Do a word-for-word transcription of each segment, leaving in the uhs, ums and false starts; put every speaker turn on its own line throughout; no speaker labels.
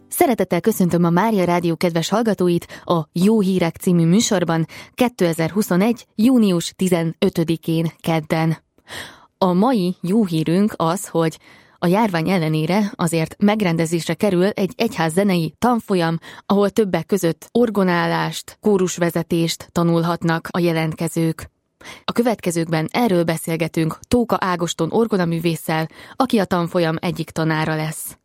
Szeretettel köszöntöm a Mária Rádió kedves hallgatóit a Jó Hírek című műsorban kétezer-huszonegy. június tizenötödikén kedden. A mai jó hírünk az, hogy a járvány ellenére azért megrendezésre kerül egy egyházzenei tanfolyam, ahol többek között orgonálást, kórusvezetést tanulhatnak a jelentkezők. A következőkben erről beszélgetünk Tóka Ágoston orgonaművésszel, aki a tanfolyam egyik tanára lesz.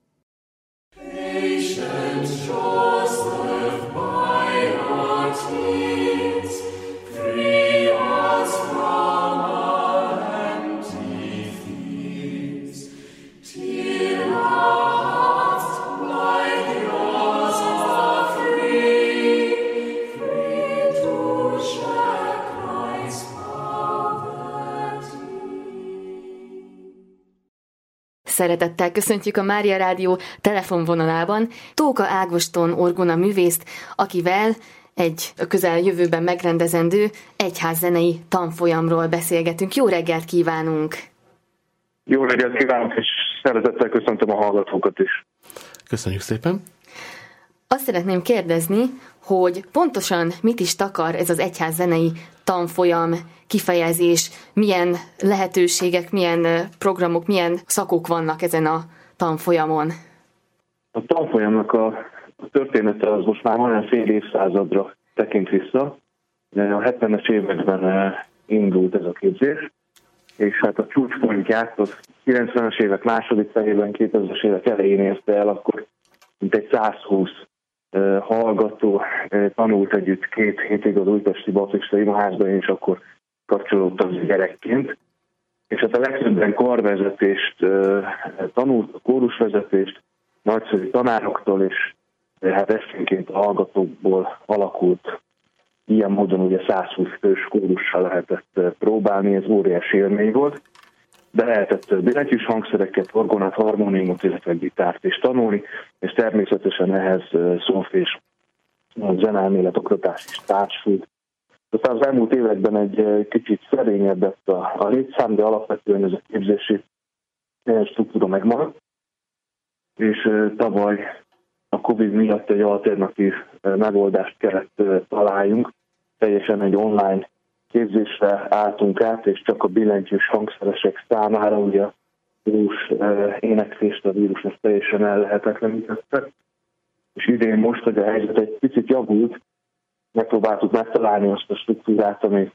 Szeretettel köszöntjük a Mária Rádió telefonvonalában Tóka Ágoston orgonaművészt, akivel egy közeljövőben megrendezendő egyházzenei tanfolyamról beszélgetünk. Jó reggelt kívánunk!
Jó reggelt kívánok, és szeretettel köszöntöm a hallgatókat is.
Köszönjük szépen!
Azt szeretném kérdezni, hogy pontosan mit is takar ez az egyházzenei tanfolyam kifejezés, milyen lehetőségek, milyen programok, milyen szakok vannak ezen a tanfolyamon?
A tanfolyamnak a, a története az most már olyan fél évszázadra tekint vissza. A hetvenes években indult ez a képzés, és hát a csúcspontját a kilencvenes évek második felében, kétezres évek elején érte el, akkor mintegy százhúsz hallgató tanult együtt két hétig az újpesti baptista imaházban, és akkor kapcsolódtam gyerekként. És hát a legtöbben karvezetést tanult, a kórusvezetést, nagyszerű tanároktól, és hát esténként a hallgatókból alakult. Ilyen módon ugye százhúsz fős kórussal lehetett próbálni, ez óriási élmény volt. De lehetett billentyűs hangszereket, orgonát, harmóniumot, illetve gitárt is tanulni, és természetesen ehhez szólfés zeneelmélet oktatás is társult. Aztán az elmúlt években egy kicsit szerényebb lett a, a létszám, de alapvetően ez a képzési struktúra megmaradt, és tavaly a Covid miatt egy alternatív megoldást kellett találjunk, teljesen egy online képzésre álltunk át, és csak a billentyűs hangszeresek számára, ugye a vírus éneklést a vírus ezt teljesen ellehetetlenítette. És idén most, hogy a helyzet egy picit javult, megpróbáltuk megtalálni azt a struktúrát, ami,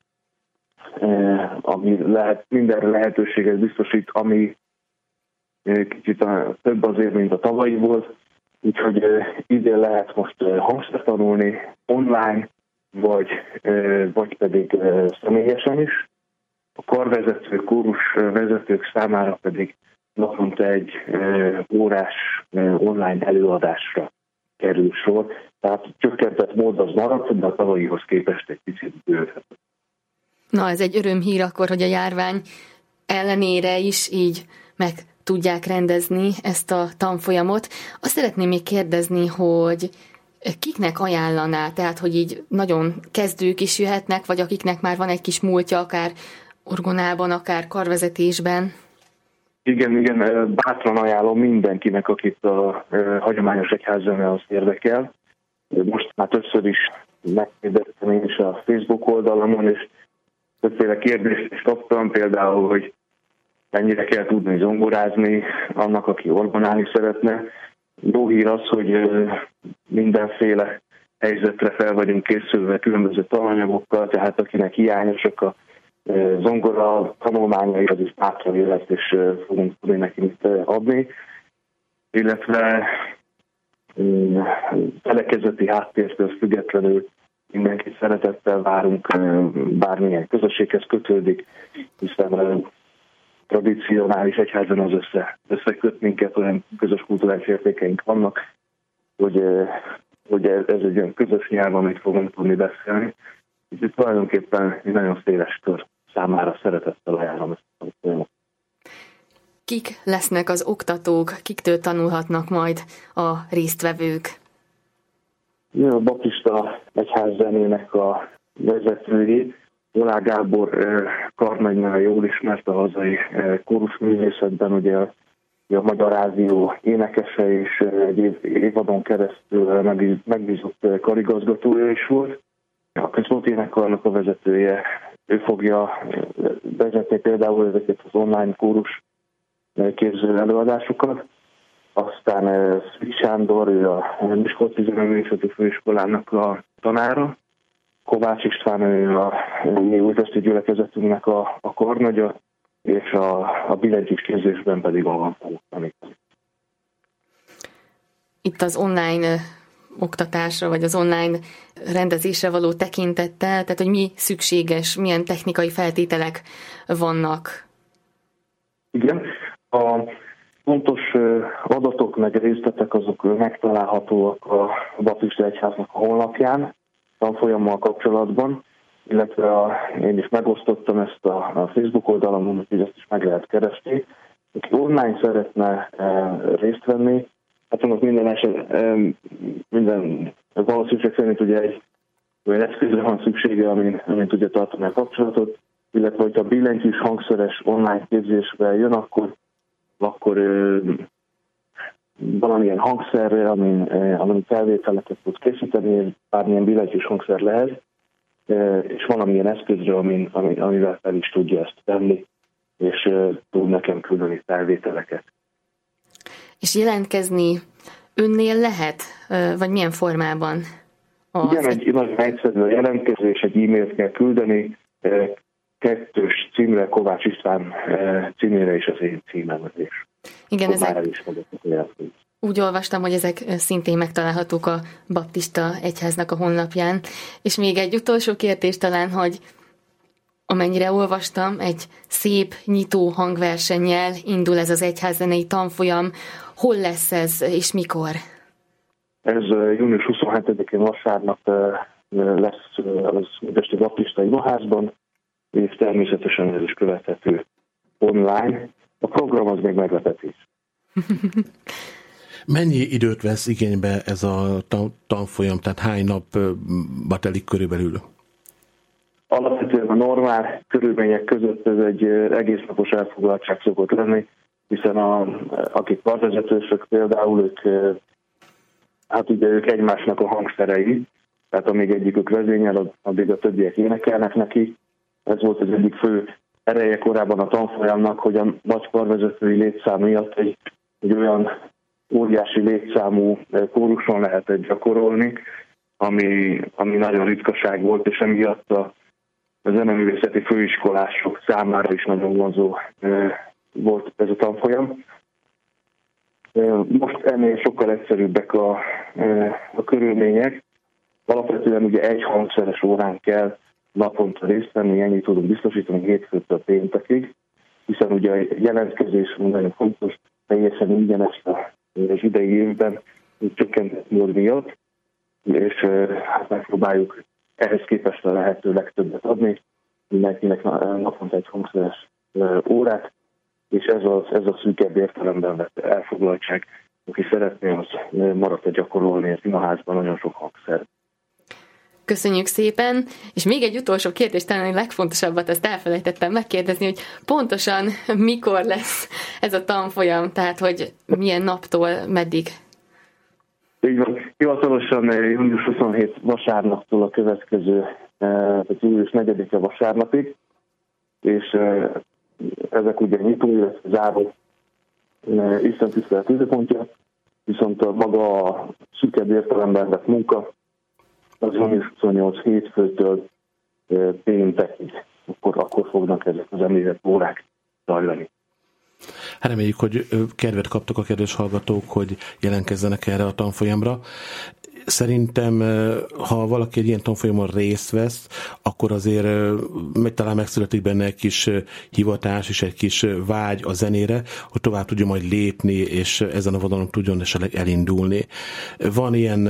ami lehet, mindenre lehetőséget biztosít, ami kicsit a, több azért, mint a tavalyi volt. Úgyhogy idén lehet most hangszert tanulni online, vagy, vagy pedig személyesen is. A karvezető, kórus vezetők számára pedig naponta egy órás online előadásra kerül sor. Tehát csökkentett mód az maradt, de a tavalyihoz képest egy picit bővhetett.
Na, ez egy örömhír akkor, hogy a járvány ellenére is így meg tudják rendezni ezt a tanfolyamot. Azt szeretném még kérdezni, hogy kiknek ajánlaná, tehát hogy így nagyon kezdők is jöhetnek, vagy akiknek már van egy kis múltja, akár orgonában, akár karvezetésben?
Igen, igen, bátran ajánlom mindenkinek, akit a hagyományos egyházzene az érdekel. Most már többször is megkérdeztem én is a Facebook oldalamon, és többféle kérdést is kaptam, például, hogy mennyire kell tudni zongorázni annak, aki orgonálni szeretne. Jó hír az, hogy mindenféle helyzetre fel vagyunk készülve különböző tananyagokkal, tehát akinek hiányosak a zongora tanulmányai, az is bátran jöhet, és fogunk tudni neki mit adni. Illetve felekezeti háttértől függetlenül mindenkit szeretettel várunk, bármilyen közösséghez kötődik, hiszen tradicionális egyházban az össze, összeköt minket, olyan közös kulturális értékeink vannak, hogy, hogy ez egy olyan közös nyelv, amit fogunk tudni beszélni. Úgyhogy tulajdonképpen egy nagyon széles kör számára szeretettel ajánlom ezt a folyamot.
Kik lesznek az oktatók, kiktől tanulhatnak majd a résztvevők?
A baptista egyházzenének a vezetői, Olá Gábor karnagynál jól ismert a hazai kórusművészetben, ugye a a Magyar Rádió énekese, és egy év, évadon keresztül megbízott karigazgatója is volt. A központi énekkarnak a vezetője, ő fogja vezetni például ezeket az online kórus képző előadásokat. Aztán Szűcs Sándor, ő a Miskolci Zeneművészeti Főiskolának a tanára. Kovács István, ő a mi újpesti gyülekezetünknek a, a karnagya, és a, a billentyűs képzésben pedig magam fogok tanítani.
Itt az online oktatásra, vagy az online rendezésre való tekintettel, tehát hogy mi szükséges, milyen technikai feltételek vannak?
Igen, a pontos adatok meg részletek azok megtalálhatóak a Baptista Egyháznak a honlapján, tanfolyammal kapcsolatban, illetve a, én is megosztottam ezt a, a Facebook oldalon, úgyhogy ezt is meg lehet keresni. Aki online szeretne e, részt venni, hát annak minden eset, e, minden valószínűség szerint ugye egy olyan eszközre van szüksége, amin, amin tudja tartani a kapcsolatot, illetve hogyha billentyűs hangszeres online képzésbe jön, akkor, akkor e, valamilyen hangszerre, amin, e, amin felvételeket tud készíteni, bármilyen billentyűs hangszer lehet, és valamilyen eszközre, amin, amivel fel is tudja ezt tenni, és tud nekem küldeni felvételeket.
És jelentkezni önnél lehet? Vagy milyen formában? Az
Igen, egy nagyon egyszerű a jelentkezés, egy e-mailt kell küldeni, kettős címre, Kovács István címére és az én címem is.
Igen, ezek... Úgy olvastam, hogy ezek szintén megtalálhatók a Baptista Egyháznak a honlapján. És még egy utolsó kérdés talán, hogy amennyire olvastam, egy szép nyitó hangversennyel indul ez az egyházzenei tanfolyam. Hol lesz ez és mikor?
Ez június huszonhetedikén vasárnap lesz az Újpesti Baptista Imaházban, és természetesen ez is követhető online. A program az még meglepetés.
Mennyi időt vesz igénybe ez a tanfolyam, tehát hány napba telik körülbelül?
Alapvetően a normál körülmények között ez egy egész napos elfoglaltság szokott lenni, hiszen a, akik karvezetősök például, ők, hát ugye ők egymásnak a hangszerei, tehát amíg egyikük vezényel, addig a többiek énekelnek neki. Ez volt az egyik fő ereje korábban a tanfolyamnak, hogy a nagy karvezetői létszám miatt egy, egy olyan óriási létszámú kóruson lehetett gyakorolni, ami, ami nagyon ritkaság volt, és emiatt a zeneművészeti főiskolások számára is nagyon vonzó volt ez a tanfolyam. Most ennél sokkal egyszerűbbek a, a körülmények. Alapvetően ugye egy hangszeres órán kell naponta részt venni, ennyit tudunk biztosítani hétfőtől péntekig, hiszen ugye a jelentkezés nagyon fontos, teljesen ingyenes az idei évben csökkentett mód miatt, és hát megpróbáljuk ehhez képest a lehető legtöbbet adni, mindenkinek naponta egy hangszeres órát, és ez a, ez a szűkebb értelemben vett elfoglaltság, aki szeretné, az maradta gyakorolni az imaházban nagyon sok hangszer.
Köszönjük szépen, és még egy utolsó kérdés, talán a legfontosabbat, ezt elfelejtettem megkérdezni, hogy pontosan mikor lesz ez a tanfolyam, tehát hogy milyen naptól meddig?
Így van. Hivatalosan június huszonhetedike vasárnaptól a következő, tehát július negyedike vasárnapig, és ezek ugye nyitó, illetve záró istentisztelet időpontja, viszont a maga a szűkebb értelemben vett munka az június huszonnyolc hétfőtől péntekig, akkor, akkor fognak ezek az említett órák zajlani.
Hát reméljük, hogy kedvet kaptak a kedves hallgatók, hogy jelentkezzenek erre a tanfolyamra. Szerintem, ha valaki egy ilyen tanfolyamon részt vesz, akkor azért talán megszületik benne egy kis hivatás és egy kis vágy a zenére, hogy tovább tudjon majd lépni, és ezen a vonalon tudjon esetleg elindulni. Van ilyen,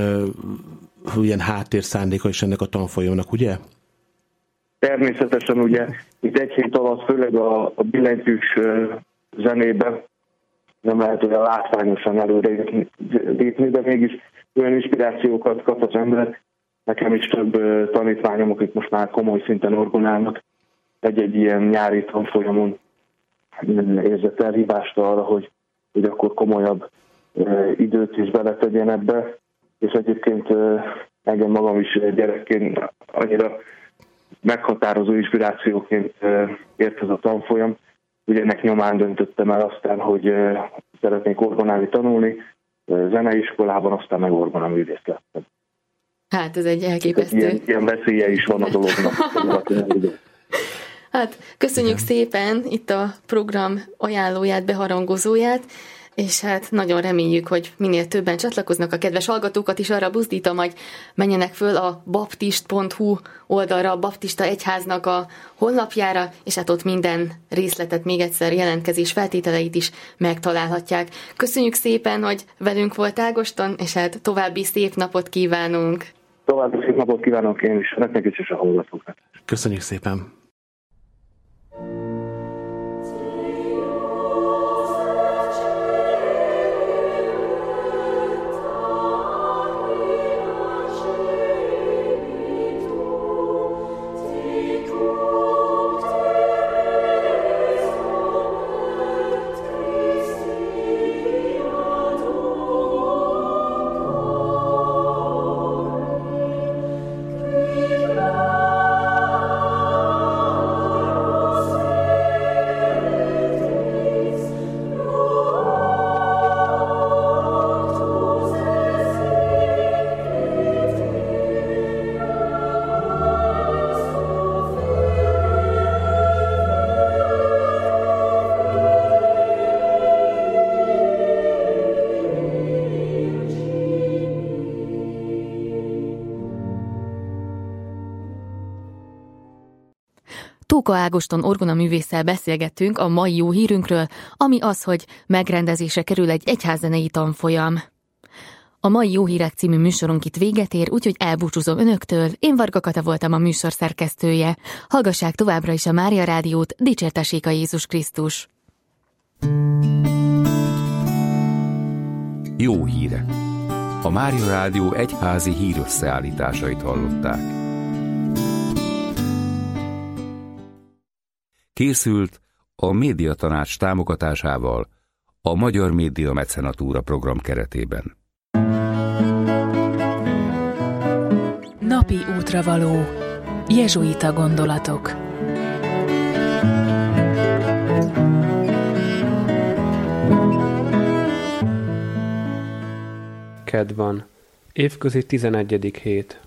ilyen háttérszándéka is ennek a tanfolyamnak, ugye?
Természetesen ugye itt egy hét alatt, főleg a, a billentyűs zenében nem lehet olyan látványosan előre lépni, de mégis olyan inspirációkat kap az ember. Nekem is több tanítványom, akik most már komoly szinten orgonálnak, egy-egy ilyen nyári tanfolyamon érzett elhívást arra, hogy, hogy akkor komolyabb időt is beletegyen ebbe, és egyébként engem magam is gyerekként annyira meghatározó inspirációként ért ez a tanfolyam. Ugye ennek nyomán döntöttem el aztán, hogy szeretnék orgonálni tanulni, zeneiskolában, aztán meg orgonaművész lettem.
Hát ez egy elképesztő.
Ilyen, ilyen veszélye is van a dolognak.
Hát köszönjük szépen itt a program ajánlóját, beharangozóját, és hát nagyon reméljük, hogy minél többen csatlakoznak. A kedves hallgatókat is arra buzdítom, hogy menjenek föl a baptist pont hu oldalra, a Baptista Egyháznak a honlapjára, és hát ott minden részletet, még egyszer jelentkezés feltételeit is megtalálhatják. Köszönjük szépen, hogy velünk volt Ágoston, és hát további szép napot kívánunk.
További szép napot kívánok én is, nektek is, és a hallgatóknak.
Köszönjük szépen!
Tóka Ágoston orgonaművésszel beszélgettünk a mai jó hírünkről, ami az, hogy megrendezésre kerül egy egyházzenei tanfolyam. A mai Jó Hírek című műsorunk itt véget ér, úgyhogy elbúcsúzom önöktől. Én Varga Kata voltam a műsor szerkesztője. Hallgassák továbbra is a Mária Rádiót, dicsértessék a Jézus Krisztus!
Jó hírek! A Mária Rádió egyházi hírösszeállításait hallották. Készült a Médiatanács támogatásával a Magyar Média Mecenatúra program keretében.
Napi útravaló. Jezsuita gondolatok.
Kedd van. Évközi tizenegyedik hét.